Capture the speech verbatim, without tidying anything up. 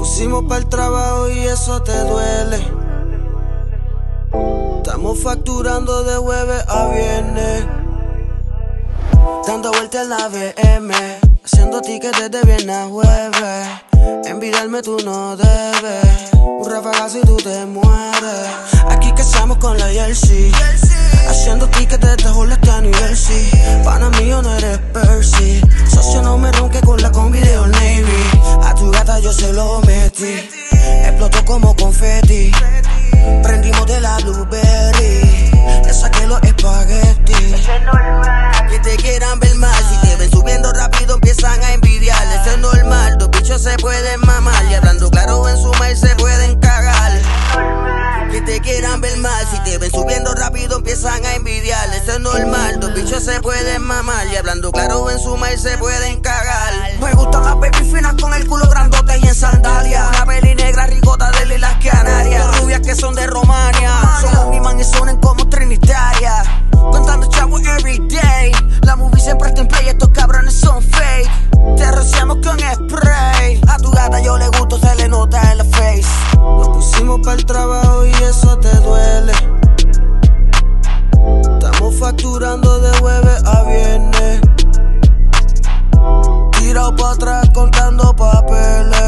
pusimos para el trabajo y eso te duele. Estamos facturando de jueves a viernes, dando vueltas en la B M, haciendo tickets de viernes a jueves. Envidiarme tú no debes, un rafagazo y tú te mueres. Aquí casamos con la jersey, haciendo tickets desde Julio hasta New Jersey. Pana mío no eres Percy, socio no me ronque con la combi de Old Navy. A tu gata yo se lo metí, explotó como confeti. Prendimos de la blueberry, le saqué los espaguetis. Que te quieran ver mal, si te ven subiendo rápido empiezan a envidiar. Eso es normal, dos bichos se pueden mamar, y hablando claro en su mail se pueden cagar. Que te quieran ver mal, si te ven subiendo rápido empiezan a envidiar. Eso es normal, dos bichos se pueden mamar, y hablando claro en su mail se pueden cagar. Me gustan las baby finas con el culo grandote y en sandalia, una peli negra rigota de Islas Canarias, dos rubias que son de Romania, son las mismas y suenan como trinitarias, contando chavos everyday. La movie siempre está en play, estos cabrones son fake. Te rociamos con spray, a tu gata yo le gusto, se le nota en la face. Nos pusimos para el trabajo y eso te duele. Estamos facturando de jueves a viernes, tirado para atrás contando papeles.